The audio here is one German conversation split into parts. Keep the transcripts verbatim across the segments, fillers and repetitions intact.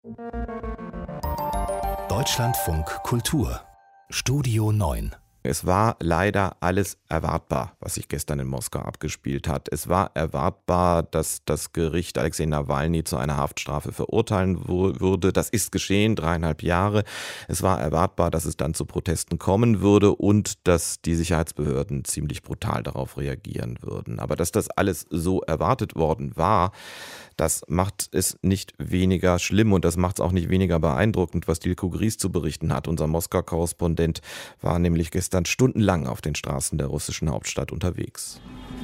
Deutschlandfunk Kultur Studio neun. Es war leider alles erwartbar, was sich gestern in Moskau abgespielt hat. Es war erwartbar, dass das Gericht Alexei Nawalny zu einer Haftstrafe verurteilen würde. Das ist geschehen, dreieinhalb Jahre. Es war erwartbar, dass es dann zu Protesten kommen würde und dass die Sicherheitsbehörden ziemlich brutal darauf reagieren würden. Aber dass das alles so erwartet worden war, das macht es nicht weniger schlimm und das macht es auch nicht weniger beeindruckend, was Dilko Gries zu berichten hat. Unser Moskau-Korrespondent war nämlich gestern stundenlang auf den Straßen der russischen Hauptstadt unterwegs.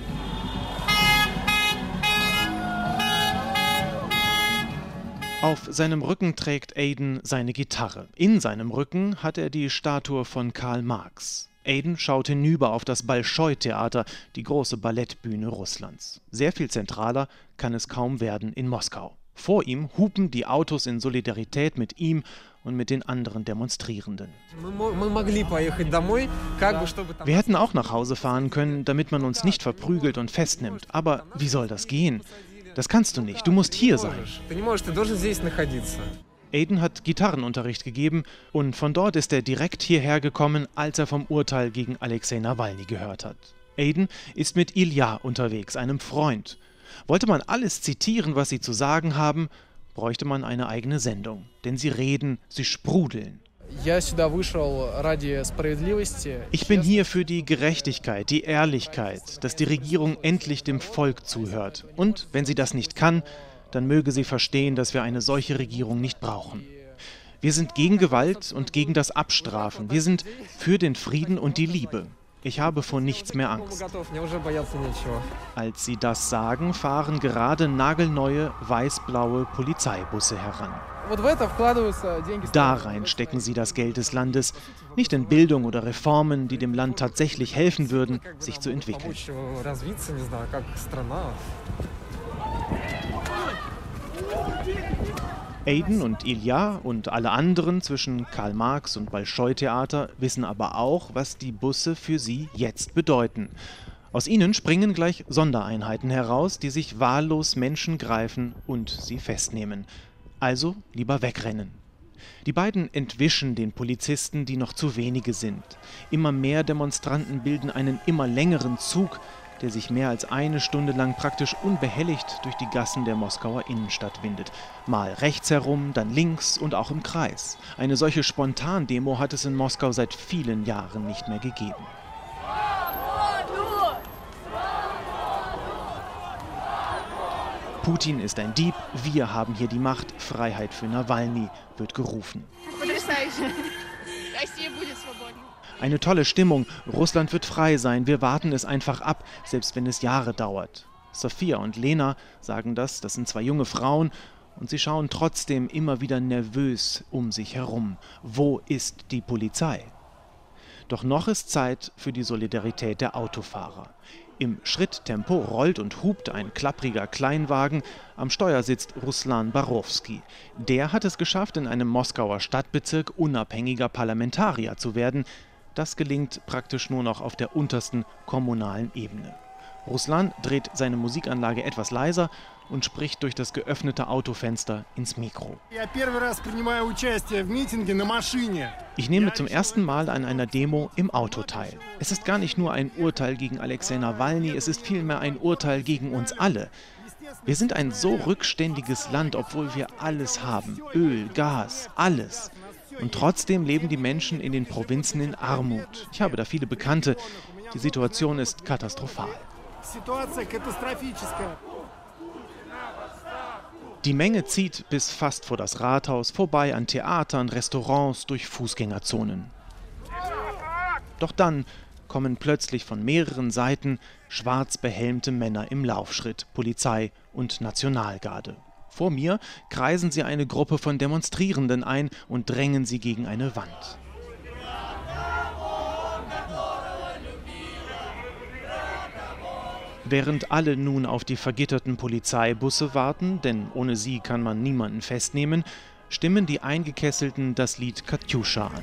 Auf seinem Rücken trägt Aiden seine Gitarre. In seinem Rücken hat er die Statue von Karl Marx. Aiden schaut hinüber auf das Bolschoi-Theater, die große Ballettbühne Russlands. Sehr viel zentraler kann es kaum werden in Moskau. Vor ihm hupen die Autos in Solidarität mit ihm und mit den anderen Demonstrierenden. Wir hätten auch nach Hause fahren können, damit man uns nicht verprügelt und festnimmt. Aber wie soll das gehen? Das kannst du nicht, du musst hier sein. Aiden hat Gitarrenunterricht gegeben und von dort ist er direkt hierher gekommen, als er vom Urteil gegen Alexei Nawalny gehört hat. Aiden ist mit Ilja unterwegs, einem Freund. Wollte man alles zitieren, was sie zu sagen haben, bräuchte man eine eigene Sendung. Denn sie reden, sie sprudeln. Ich bin hier für die Gerechtigkeit, die Ehrlichkeit, dass die Regierung endlich dem Volk zuhört. Und wenn sie das nicht kann, dann möge sie verstehen, dass wir eine solche Regierung nicht brauchen. Wir sind gegen Gewalt und gegen das Abstrafen. Wir sind für den Frieden und die Liebe. Ich habe vor nichts mehr Angst. Als sie das sagen, fahren gerade nagelneue weiß-blaue Polizeibusse heran. Da rein stecken sie das Geld des Landes, nicht in Bildung oder Reformen, die dem Land tatsächlich helfen würden, sich zu entwickeln. Aiden und Ilja und alle anderen zwischen Karl Marx und Bolschoi-Theater wissen aber auch, was die Busse für sie jetzt bedeuten. Aus ihnen springen gleich Sondereinheiten heraus, die sich wahllos Menschen greifen und sie festnehmen. Also lieber wegrennen. Die beiden entwischen den Polizisten, die noch zu wenige sind. Immer mehr Demonstranten bilden einen immer längeren Zug, der sich mehr als eine Stunde lang praktisch unbehelligt durch die Gassen der Moskauer Innenstadt windet. Mal rechts herum, dann links und auch im Kreis. Eine solche Spontandemo hat es in Moskau seit vielen Jahren nicht mehr gegeben. Putin ist ein Dieb, wir haben hier die Macht, Freiheit für Nawalny, wird gerufen. Eine tolle Stimmung, Russland wird frei sein, wir warten es einfach ab, selbst wenn es Jahre dauert. Sophia und Lena sagen das, das sind zwei junge Frauen und sie schauen trotzdem immer wieder nervös um sich herum. Wo ist die Polizei? Doch noch ist Zeit für die Solidarität der Autofahrer. Im Schritttempo rollt und hupt ein klappriger Kleinwagen, am Steuer sitzt Ruslan Barowski. Der hat es geschafft, in einem Moskauer Stadtbezirk unabhängiger Parlamentarier zu werden. Das gelingt praktisch nur noch auf der untersten kommunalen Ebene. Ruslan dreht seine Musikanlage etwas leiser und spricht durch das geöffnete Autofenster ins Mikro. Ich nehme zum ersten Mal an einer Demo im Auto teil. Es ist gar nicht nur ein Urteil gegen Alexei Nawalny, es ist vielmehr ein Urteil gegen uns alle. Wir sind ein so rückständiges Land, obwohl wir alles haben. Öl, Gas, alles. Und trotzdem leben die Menschen in den Provinzen in Armut. Ich habe da viele Bekannte. Die Situation ist katastrophal. Die Menge zieht bis fast vor das Rathaus, vorbei an Theatern, Restaurants, durch Fußgängerzonen. Doch dann kommen plötzlich von mehreren Seiten schwarz behelmte Männer im Laufschritt, Polizei und Nationalgarde. Vor mir kreisen sie eine Gruppe von Demonstrierenden ein und drängen sie gegen eine Wand. Während alle nun auf die vergitterten Polizeibusse warten, denn ohne sie kann man niemanden festnehmen, stimmen die Eingekesselten das Lied Katjuscha an.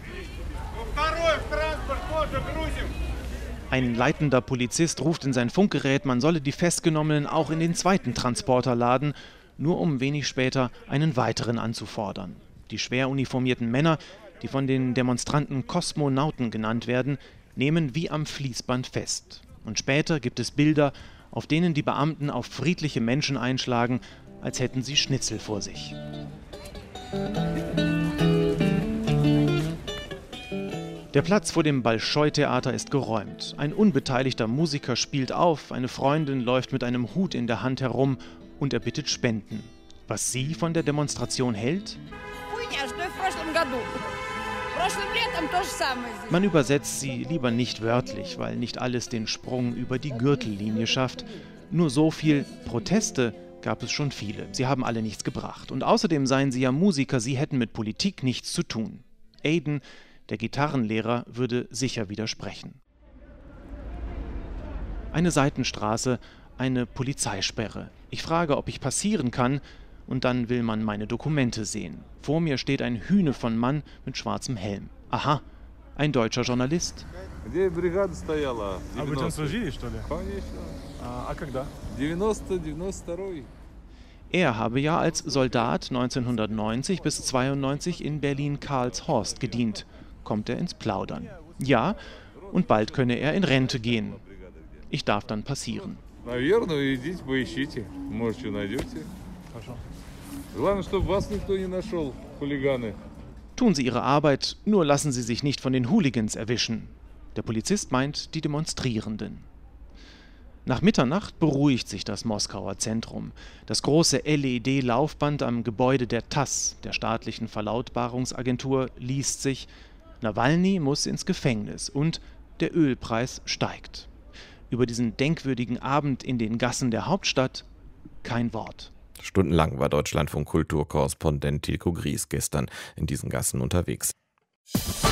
Ein leitender Polizist ruft in sein Funkgerät, man solle die Festgenommenen auch in den zweiten Transporter laden. nur um wenig später einen weiteren anzufordern. Die schwer uniformierten Männer, die von den Demonstranten Kosmonauten genannt werden, nehmen wie am Fließband fest. Und später gibt es Bilder, auf denen die Beamten auf friedliche Menschen einschlagen, als hätten sie Schnitzel vor sich. Der Platz vor dem Bolschoi-Theater ist geräumt. Ein unbeteiligter Musiker spielt auf, eine Freundin läuft mit einem Hut in der Hand herum und er bittet Spenden. Was sie von der Demonstration hält? Man übersetzt sie lieber nicht wörtlich, weil nicht alles den Sprung über die Gürtellinie schafft. Nur so viel: Proteste gab es schon viele. Sie haben alle nichts gebracht. Und außerdem seien sie ja Musiker, sie hätten mit Politik nichts zu tun. Aiden, der Gitarrenlehrer, würde sicher widersprechen. Eine Seitenstraße, eine Polizeisperre. Ich frage, ob ich passieren kann, und dann will man meine Dokumente sehen. Vor mir steht ein Hühne von Mann mit schwarzem Helm. Aha, ein deutscher Journalist. Er habe ja als Soldat neunzehnhundertneunzig bis zweiundneunzig in Berlin-Karlshorst gedient. Kommt er ins Plaudern. Ja, und bald könne er in Rente gehen. Ich darf dann passieren. Tun Sie Ihre Arbeit, nur lassen Sie sich nicht von den Hooligans erwischen. Der Polizist meint die Demonstrierenden. Nach Mitternacht beruhigt sich das Moskauer Zentrum. Das große L E D-Laufband am Gebäude der T A S S, der staatlichen Verlautbarungsagentur, liest sich: Nawalny muss ins Gefängnis und der Ölpreis steigt. Über diesen denkwürdigen Abend in den Gassen der Hauptstadt kein Wort. Stundenlang war Deutschlandfunk Kulturkorrespondent Tilko Gries gestern in diesen Gassen unterwegs.